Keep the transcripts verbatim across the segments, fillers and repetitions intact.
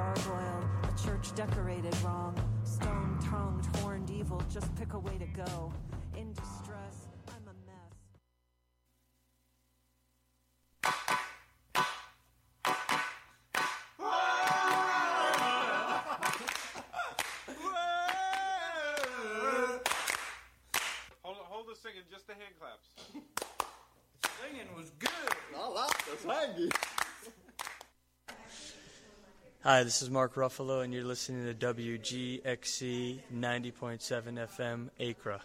gargoyle, a church decorated wrong. Stone-tongued, horned evil, just pick a way to go. In distress, I'm a mess. Hold, hold the singing, just the hand claps. Singing was good. I like the singing. Hi, this is Mark Ruffalo, and you're listening to W G X C ninety point seven F M, Acra.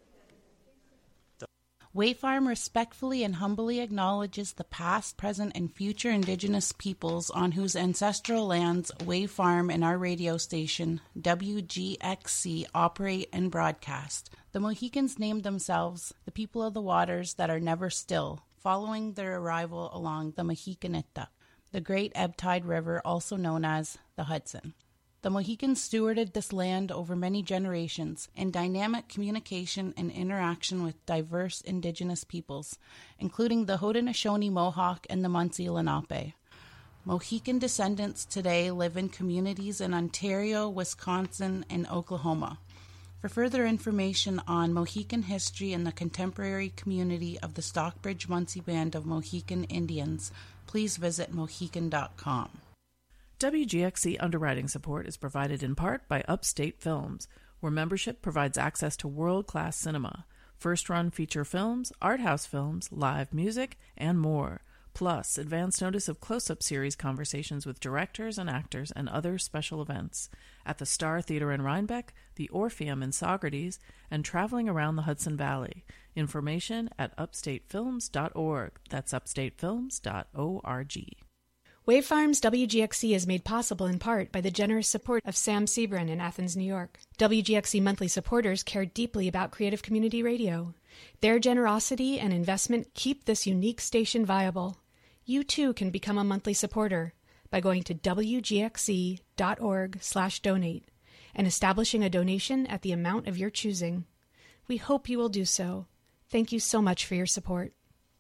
Wayfarm respectfully and humbly acknowledges the past, present, and future Indigenous peoples on whose ancestral lands Wayfarm and our radio station, W G X C, operate and broadcast. The Mohicans named themselves the people of the waters that are never still, following their arrival along the Mohicanita, the great ebb tide river also known as the Hudson. The Mohicans stewarded this land over many generations in dynamic communication and interaction with diverse Indigenous peoples, including the Haudenosaunee Mohawk and the Munsee Lenape. Mohican descendants today live in communities in Ontario, Wisconsin, and Oklahoma. For further information on Mohican history and the contemporary community of the Stockbridge Munsee Band of Mohican Indians, please visit mohican dot com. W G X C underwriting support is provided in part by Upstate Films, where membership provides access to world-class cinema, first-run feature films, art house films, live music, and more, plus advance notice of close-up series conversations with directors and actors and other special events at the Star Theater in Rhinebeck, the Orpheum in Saugerties, and traveling around the Hudson Valley. Information at upstate films dot org. That's upstate films dot org. Wavefarm's W G X C is made possible in part by the generous support of Sam Sebrin in Athens, New York. W G X C monthly supporters care deeply about creative community radio. Their generosity and investment keep this unique station viable. You too can become a monthly supporter by going to w g x c dot org slash donate and establishing a donation at the amount of your choosing. We hope you will do so. Thank you so much for your support.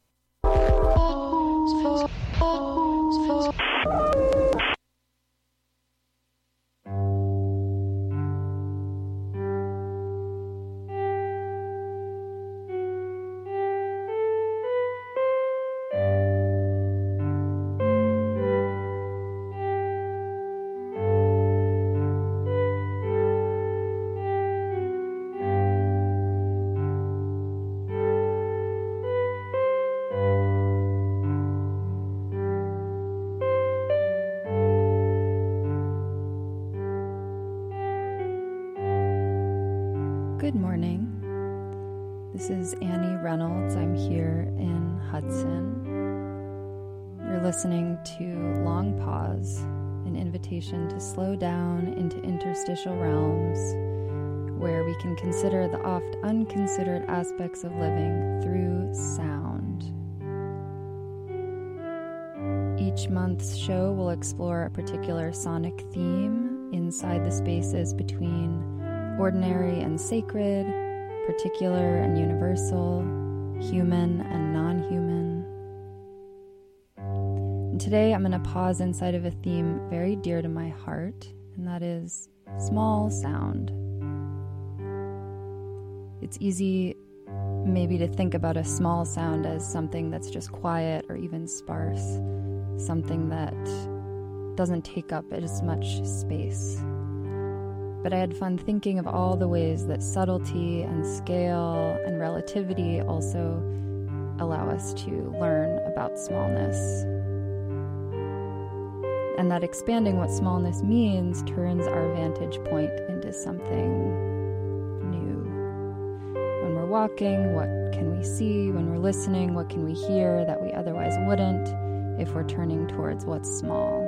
Good morning. This is Annie Reynolds. I'm here in Hudson. You're listening to Long Pause, an invitation to slow down into interstitial realms where we can consider the oft unconsidered aspects of living through sound. Each month's show will explore a particular sonic theme inside the spaces between ordinary and sacred, particular and universal, human and non-human. And today I'm going to pause inside of a theme very dear to my heart, and that is small sound. It's easy maybe to think about a small sound as something that's just quiet or even sparse, something that doesn't take up as much space. But I had fun thinking of all the ways that subtlety and scale and relativity also allow us to learn about smallness. And that expanding what smallness means turns our vantage point into something new. When we're walking, what can we see? When we're listening, what can we hear that we otherwise wouldn't if we're turning towards what's small?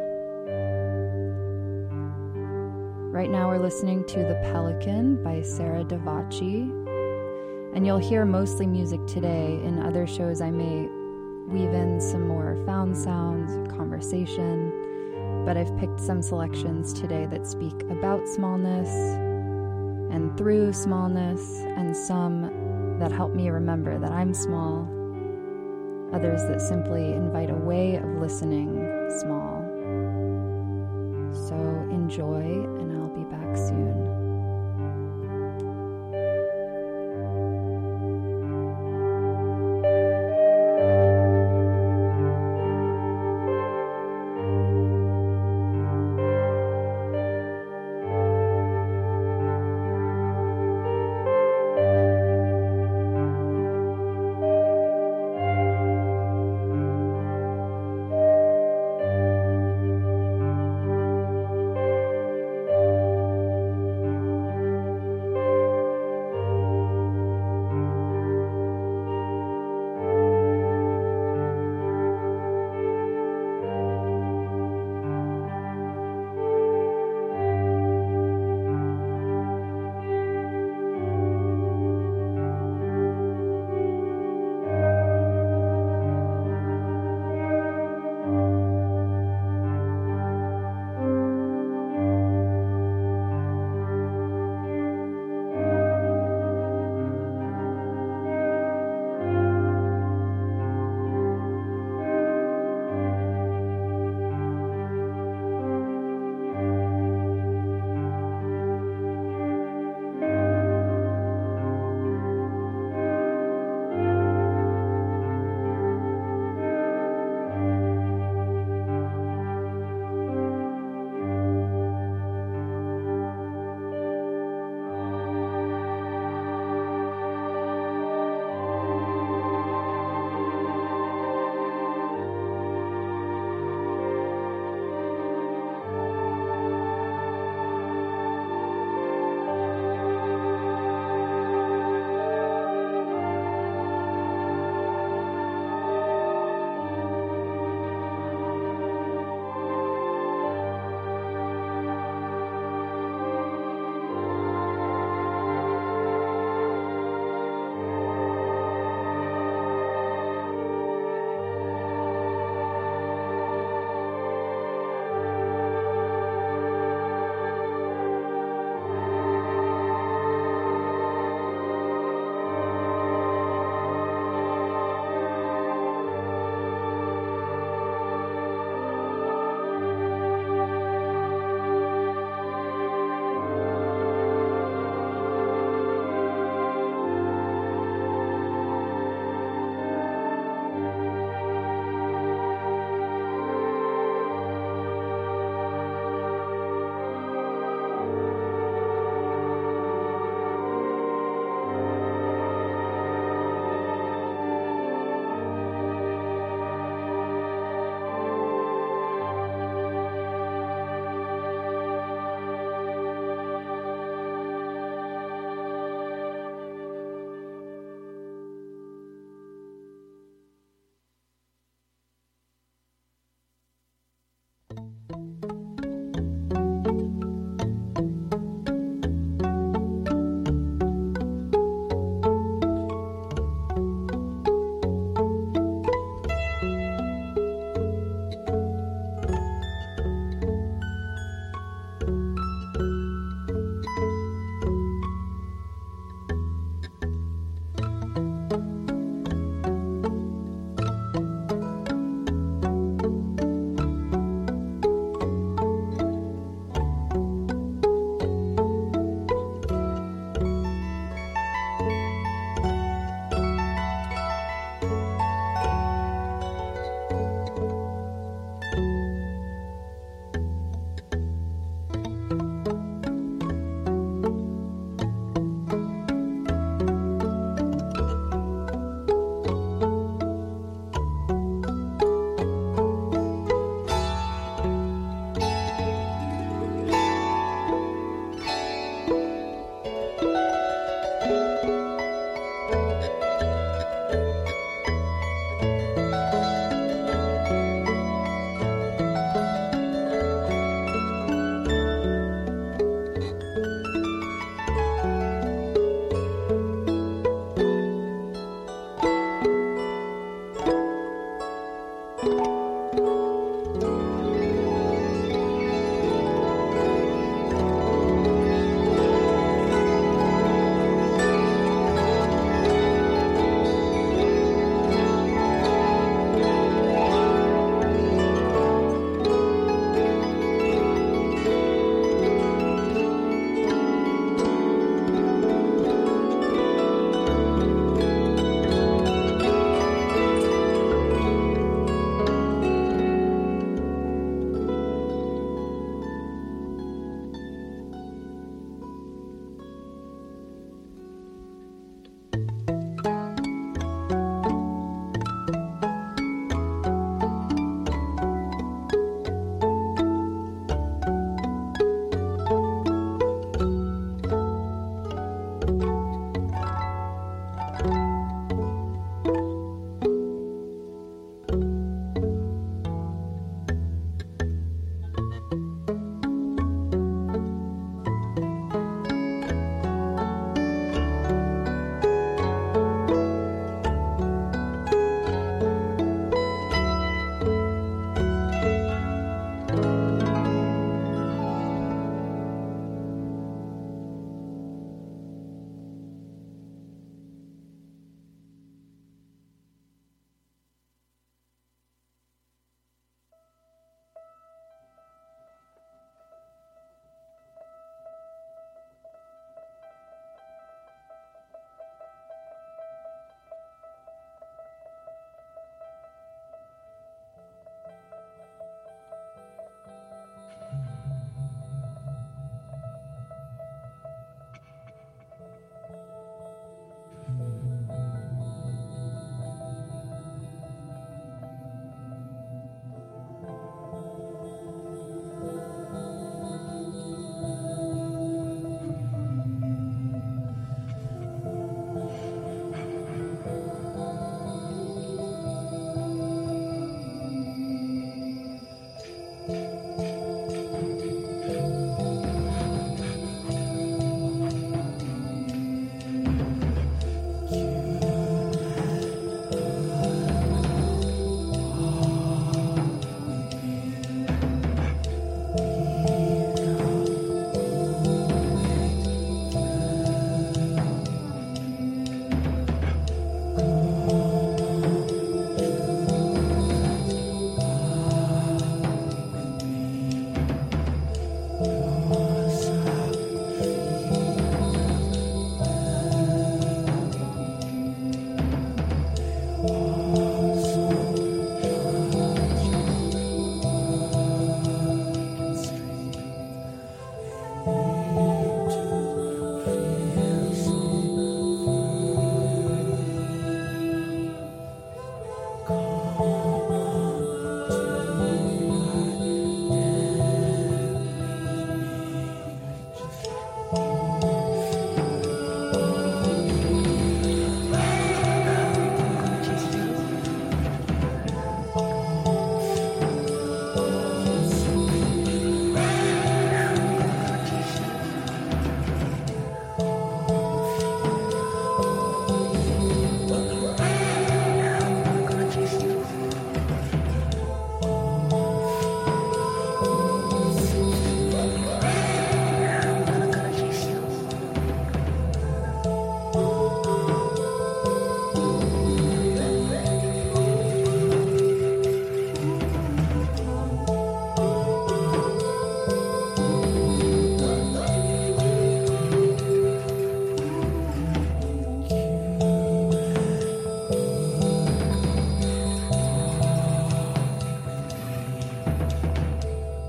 Right now we're listening to The Pelican by Sarah Davachi, and you'll hear mostly music today. In other shows I may weave in some more found sounds, conversation, but I've picked some selections today that speak about smallness and through smallness, and some that help me remember that I'm small, others that simply invite a way of listening small. So enjoy, and I'll be back soon.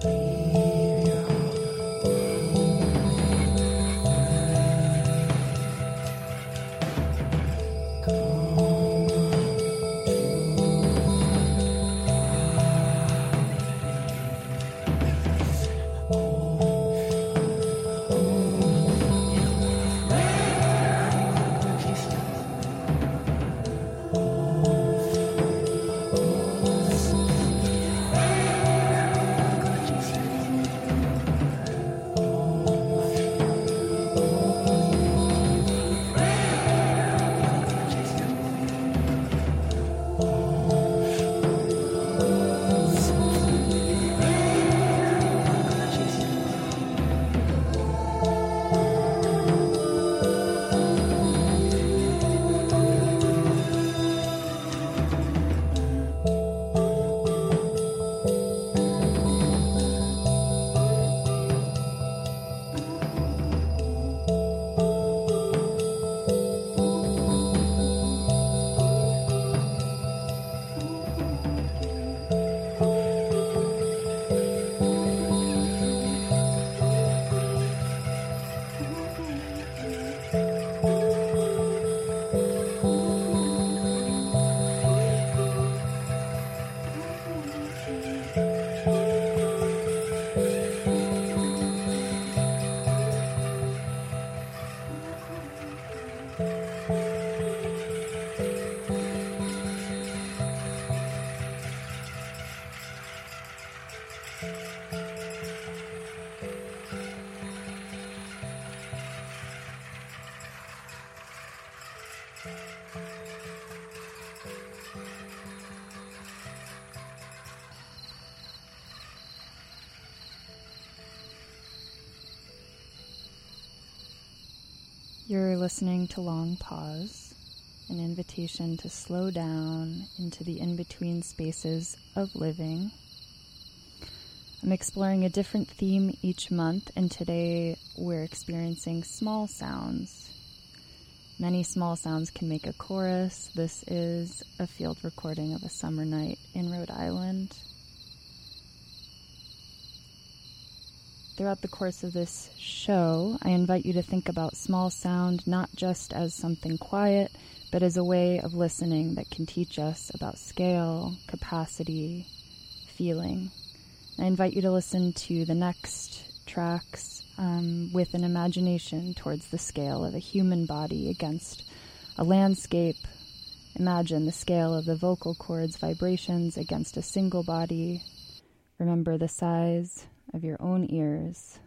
You're listening to Long Pause, an invitation to slow down into the in-between spaces of living. I'm exploring a different theme each month, and today we're experiencing small sounds. Many small sounds can make a chorus. This is a field recording of a summer night in Rhode Island. Throughout the course of this show, I invite you to think about small sound not just as something quiet, but as a way of listening that can teach us about scale, capacity, feeling. I invite you to listen to the next tracks um, with an imagination towards the scale of a human body against a landscape. Imagine the scale of the vocal cords' vibrations against a single body. Remember the size of your own ears.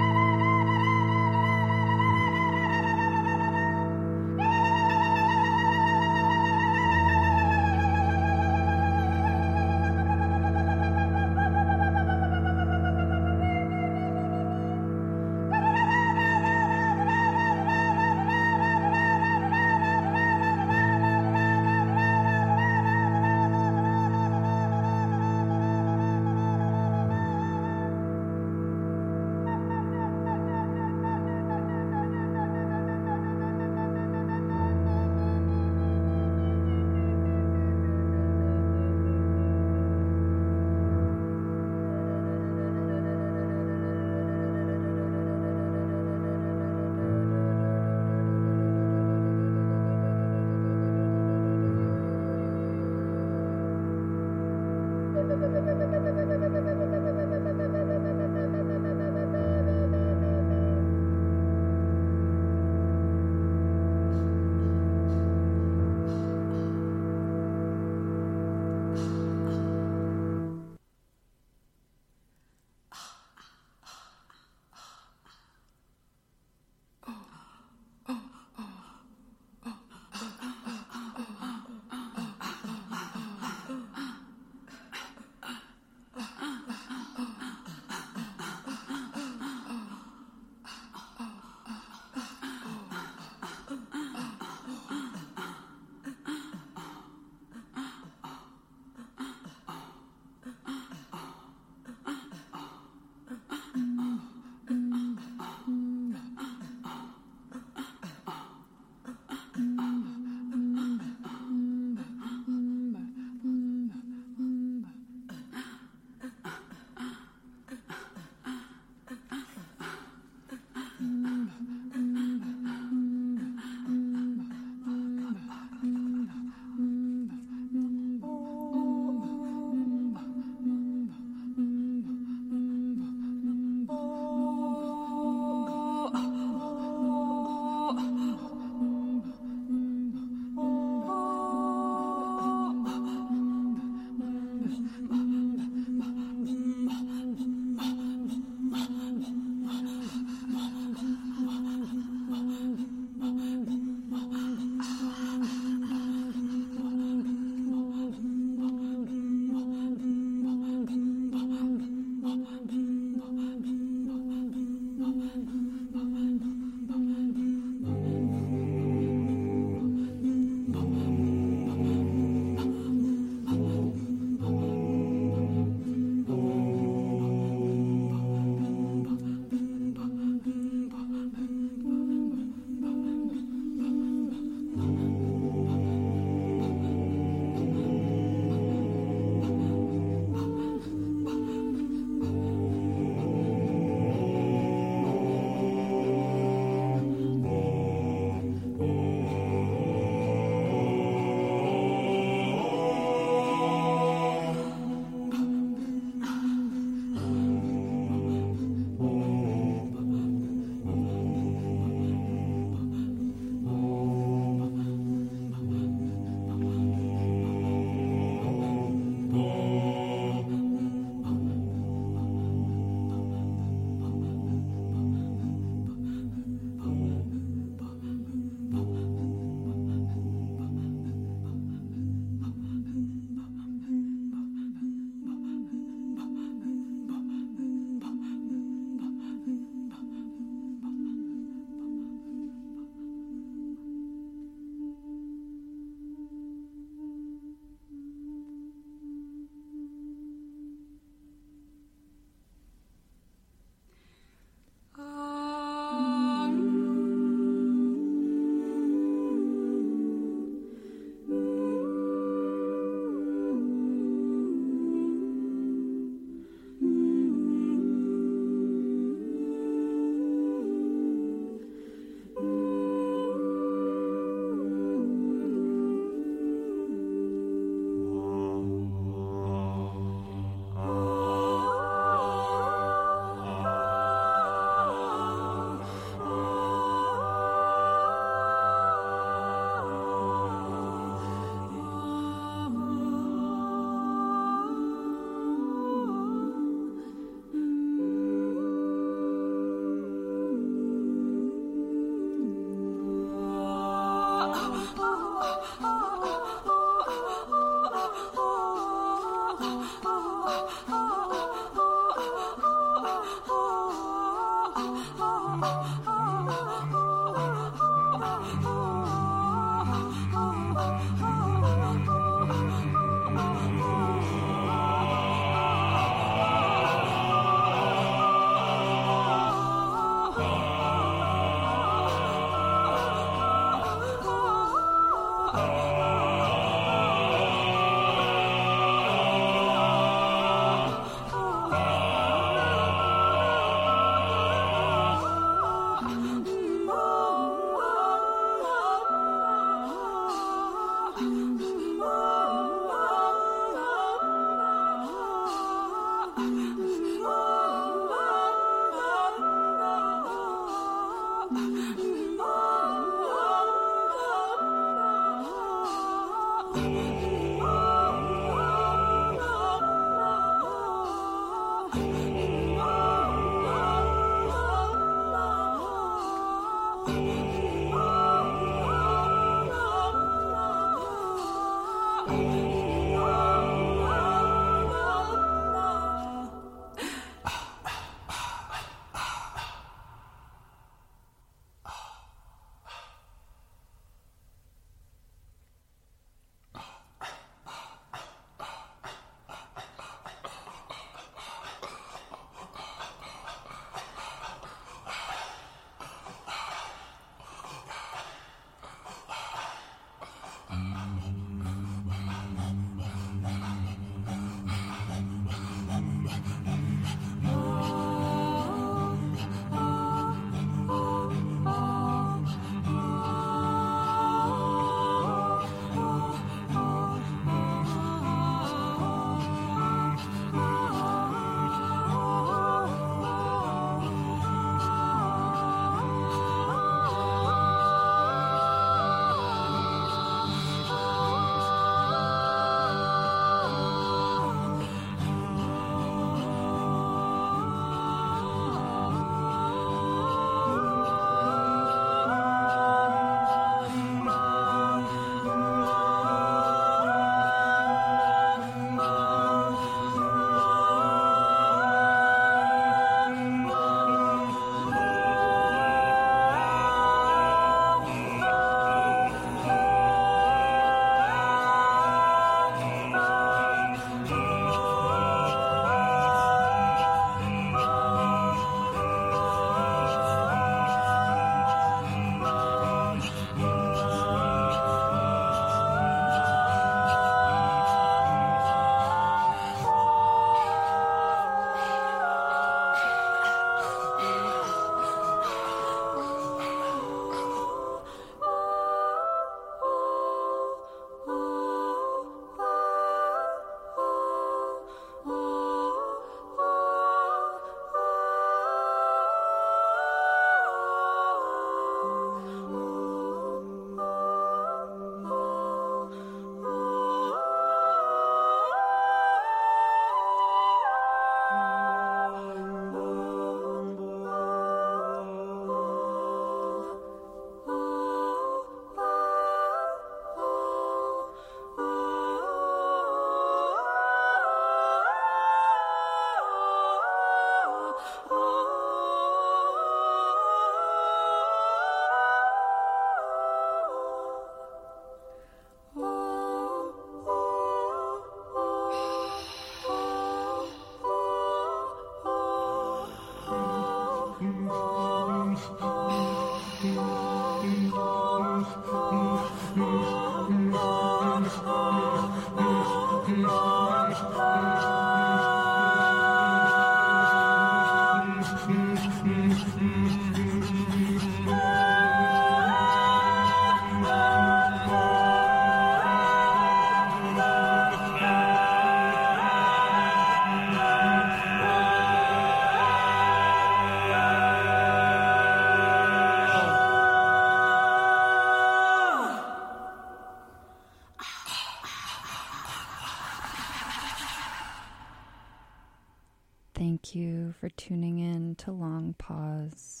thank you for tuning in to Long Pause.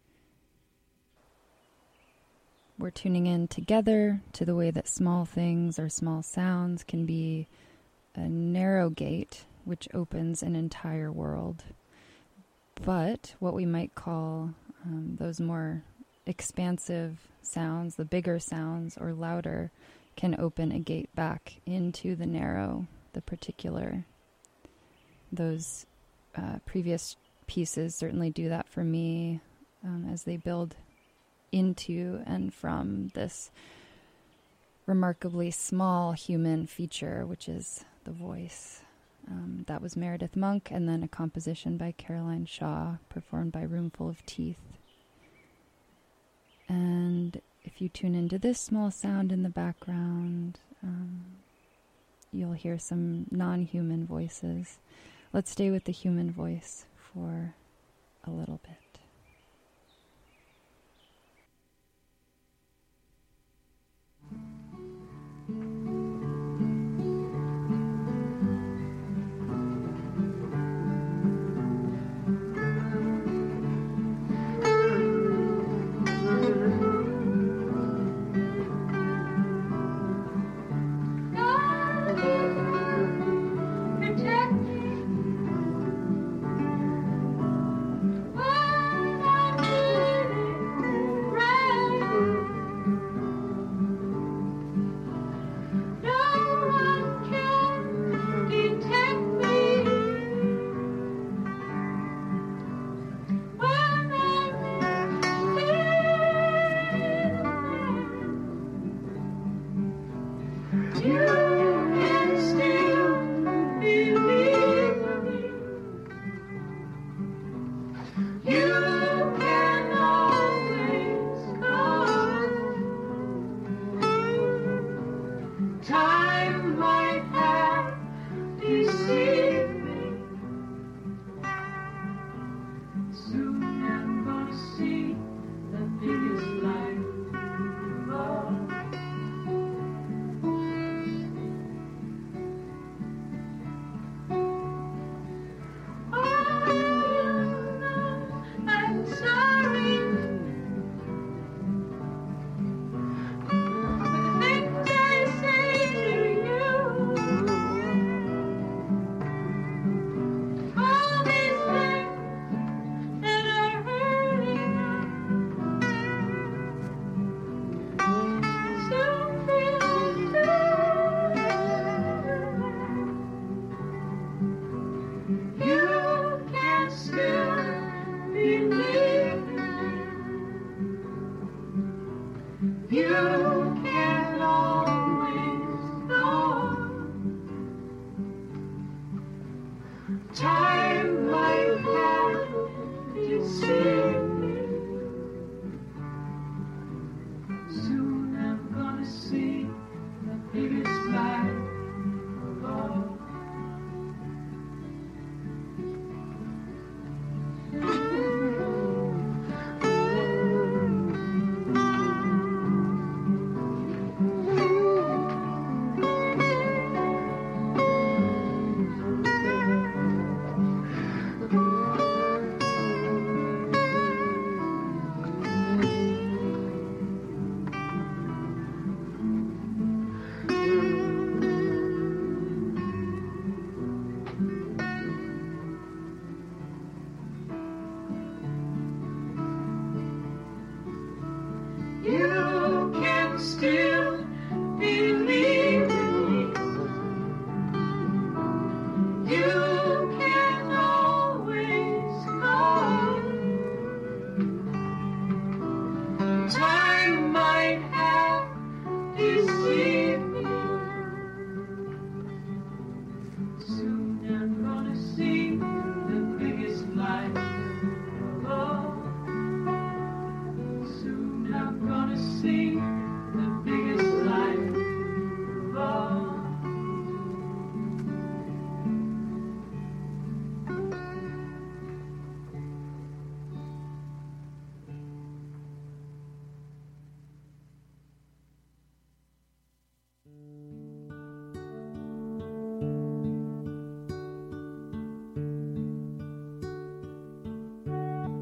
We're tuning in together to the way that small things or small sounds can be a narrow gate which opens an entire world. But what we might call um, those more expansive sounds, the bigger sounds or louder, can open a gate back into the narrow, the particular. Those uh, previous pieces certainly do that for me um, as they build into and from this remarkably small human feature, which is the voice. Um, that was Meredith Monk, and then a composition by Caroline Shaw, performed by Roomful of Teeth. And if you tune into this small sound in the background, um, you'll hear some non-human voices. Let's stay with the human voice for a little bit.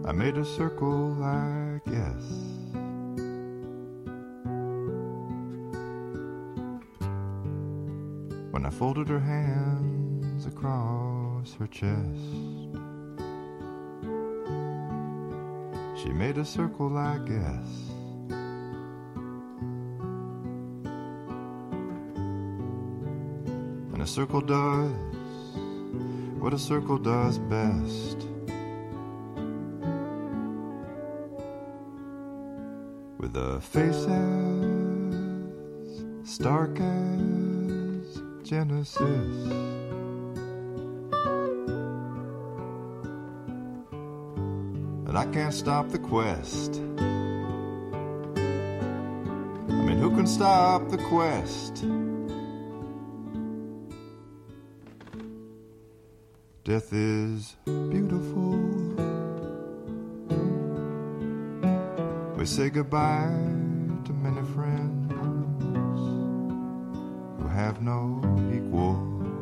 I made a circle, I guess. When I folded her hands across her chest, she made a circle, I guess. And a circle does what a circle does best. With the faces stark as Genesis, and I can't stop the quest. I mean, who can stop the quest? Death is beautiful. We say goodbye to many friends who have no equal.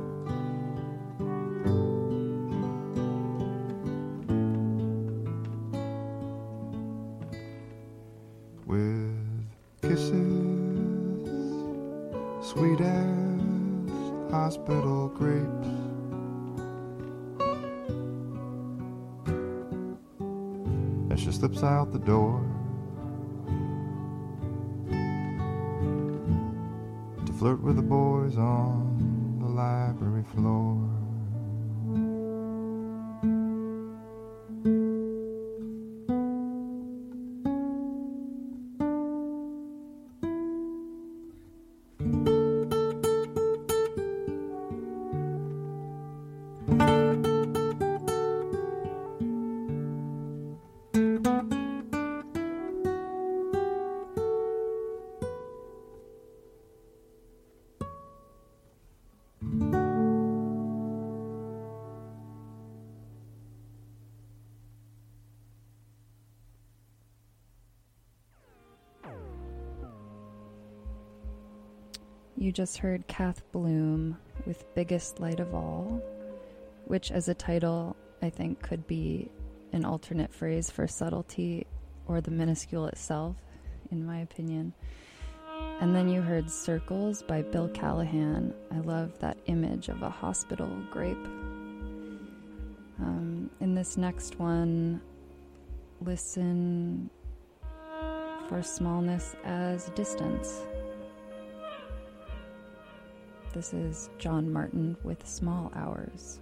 With kisses sweet as hospital grapes, as she slips out the door to flirt with the boys on the library floor. You just heard Kath Bloom with Biggest Light of All, which as a title I think could be an alternate phrase for subtlety or the minuscule itself, in my opinion. And then you heard Circles by Bill Callahan. I love that image of a hospital grape. Um, in this next one, listen for smallness as distance. This is John Martin with Small Hours.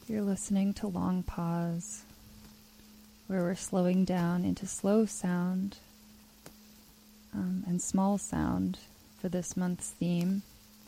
You're listening to Long Pause, where we're slowing down into slow sound um, and small sound for this month's theme.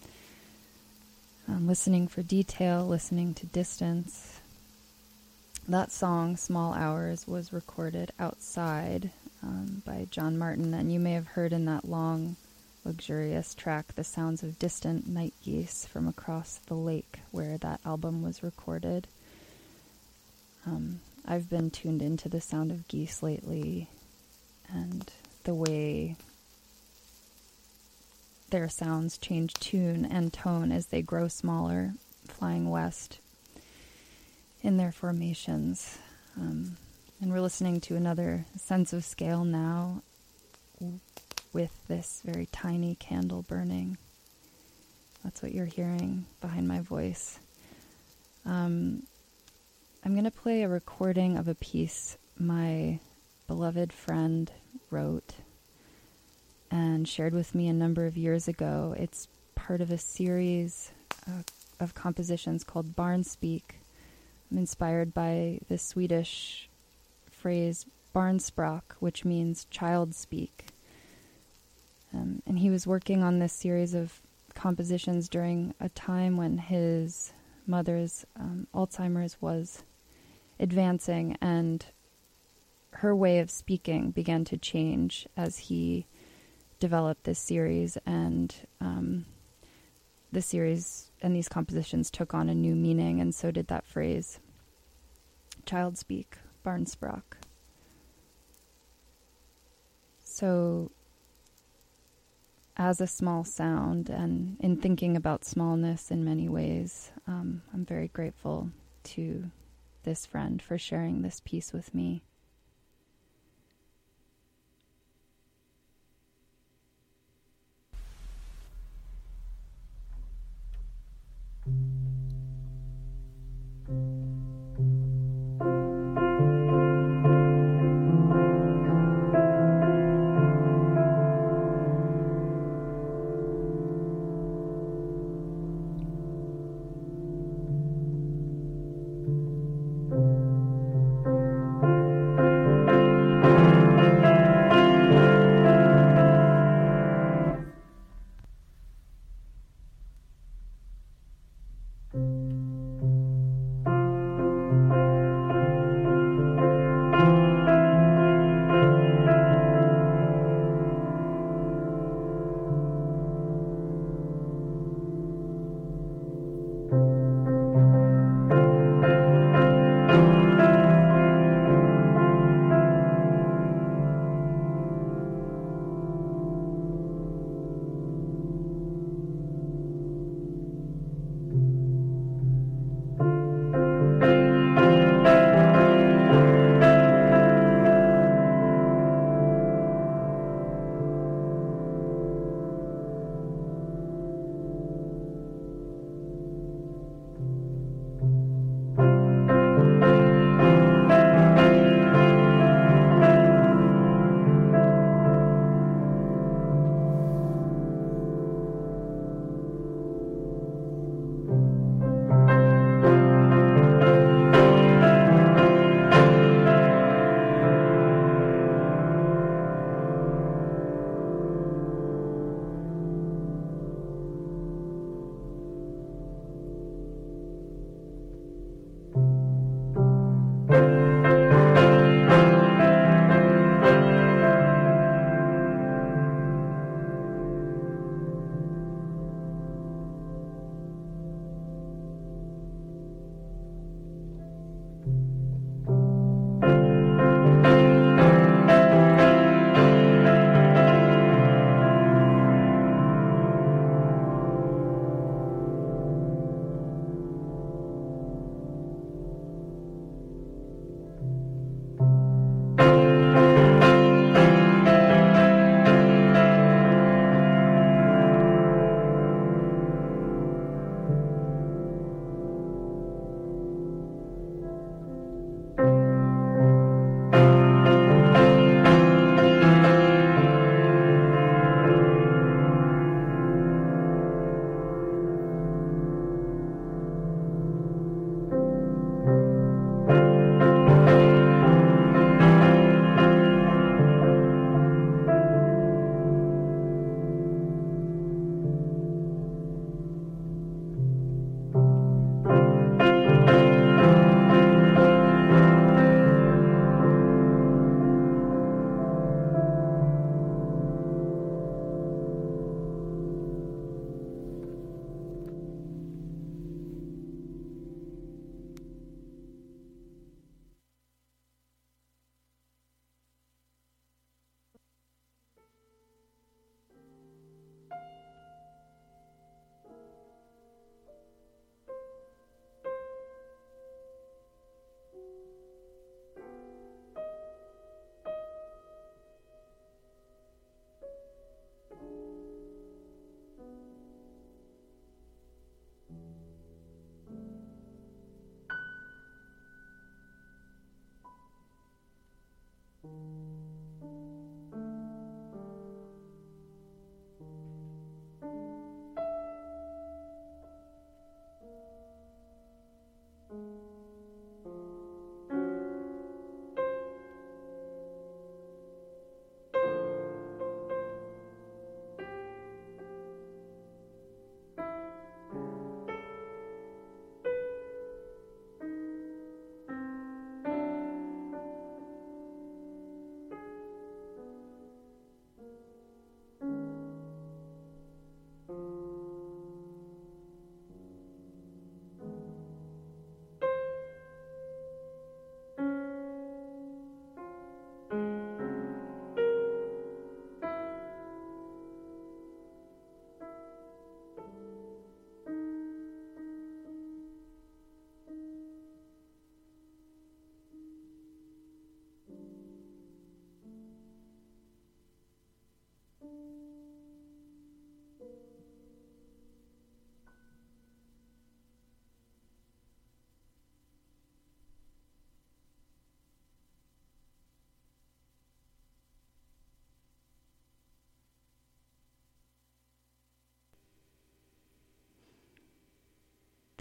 Um, listening for detail, listening to distance. That song, Small Hours, was recorded outside um, by John Martin, and you may have heard in that long, luxurious track the sounds of distant night geese from across the lake where that album was recorded. Um, I've been tuned into the sound of geese lately, and the way their sounds change tune and tone as they grow smaller, flying west in their formations. Um, and we're listening to another sense of scale now with this very tiny candle burning. That's what you're hearing behind my voice. Um, I'm going to play a recording of a piece my beloved friend wrote and shared with me a number of years ago. It's part of a series uh, of compositions called Barn Speak. I'm inspired by the Swedish phrase barnspråk, which means child speak. Um, and he was working on this series of compositions during a time when his mother's um, Alzheimer's was advancing, and her way of speaking began to change as he developed this series, and um, the series and these compositions took on a new meaning, and so did that phrase, child speak, barnspråk. So, as a small sound, and in thinking about smallness in many ways, um, I'm very grateful to this friend for sharing this piece with me.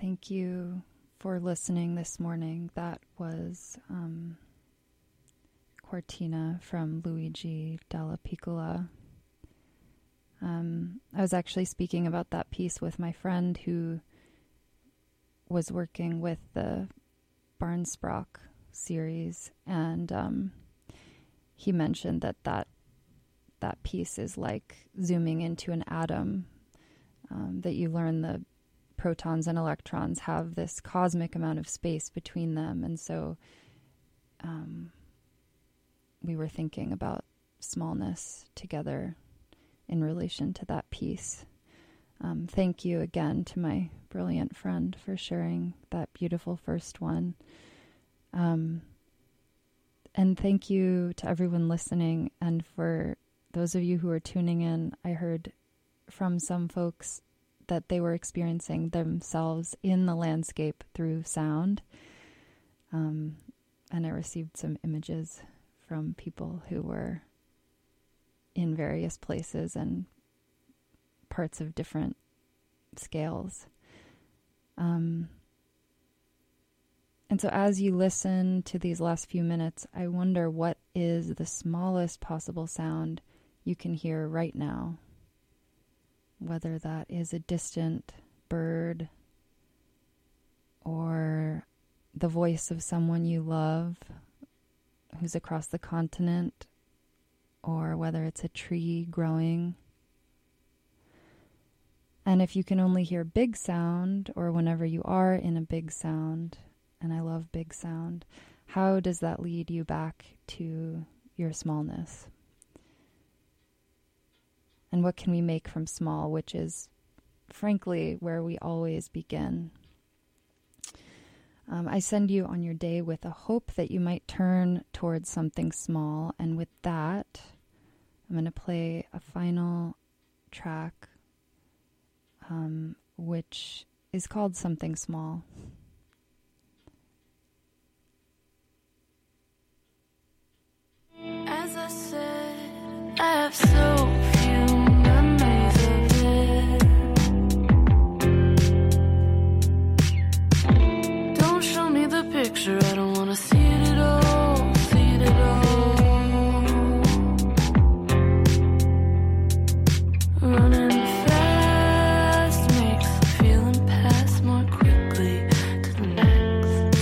thank you for listening this morning. That was um, Cortina from Luigi Dalla Piccola. Um, I was actually speaking about that piece with my friend who was working with the Barnsbrock series, and um, he mentioned that, that that piece is like zooming into an atom, um, that you learn the protons and electrons have this cosmic amount of space between them, and so um, we were thinking about smallness together in relation to that piece. Um, thank you again to my brilliant friend for sharing that beautiful first one. Um, and thank you to everyone listening. And for those of you who are tuning in, I heard from some folks that they were experiencing themselves in the landscape through sound. Um, and I received some images from people who were in various places and parts of different scales. Um, and so as you listen to these last few minutes, I wonder what is the smallest possible sound you can hear right now. Whether that is a distant bird or the voice of someone you love who's across the continent, or whether it's a tree growing. And if you can only hear big sound, or whenever you are in a big sound, and I love big sound, how does that lead you back to your smallness? And what can we make from small, which is, frankly, where we always begin? Um, I send you on your day with a hope that you might turn towards something small, and with that, I'm going to play a final track, um, which is called Something Small. As I said, I have so few memories of it. Don't show me the picture, I don't want to see it at all, see it at all. Running fast makes the feeling pass more quickly to the next,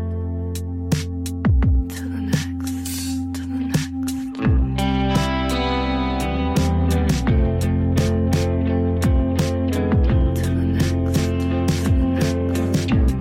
to the next, to the next. To the next, to the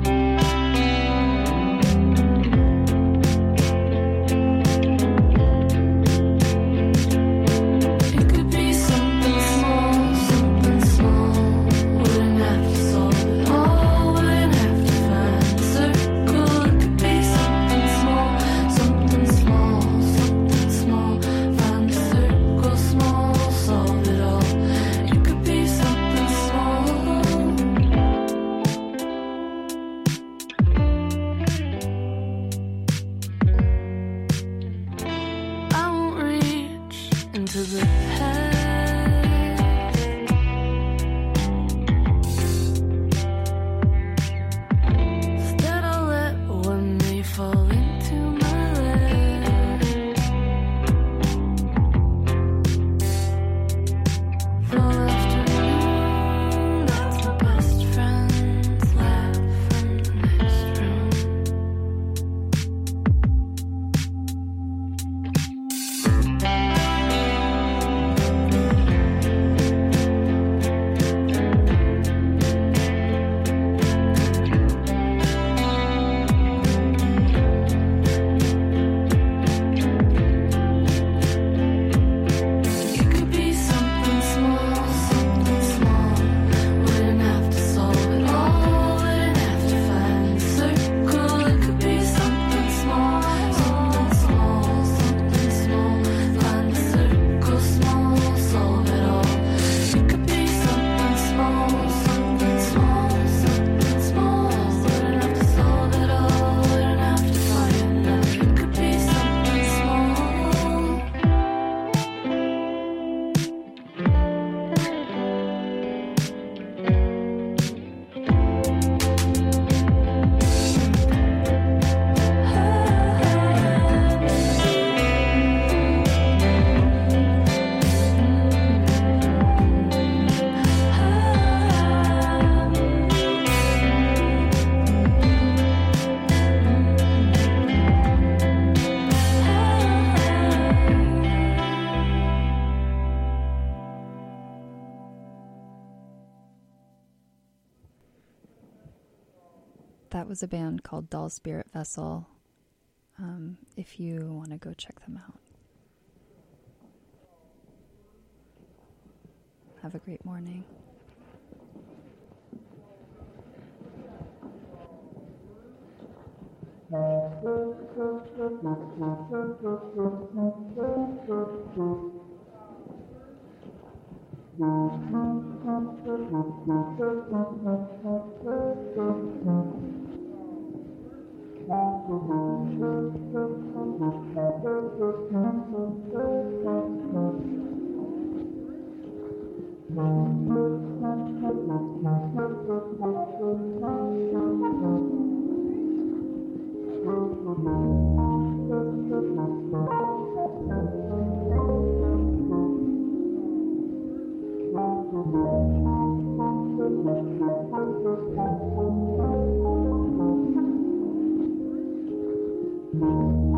next. It could be something small, something small. Wouldn't have to solve it all, wouldn't have to find a circle. It could be something small, something small, something small. Find a circle, small, solve it all. It could be something small. I won't reach into the past. Instead, I'll let what may fall into my lap. Fall afternoon, that's my best friend's laugh from the next room. that was a band called Dull Spirit Vessel. Um, if you want to go check them out. Have a great morning. Thank you.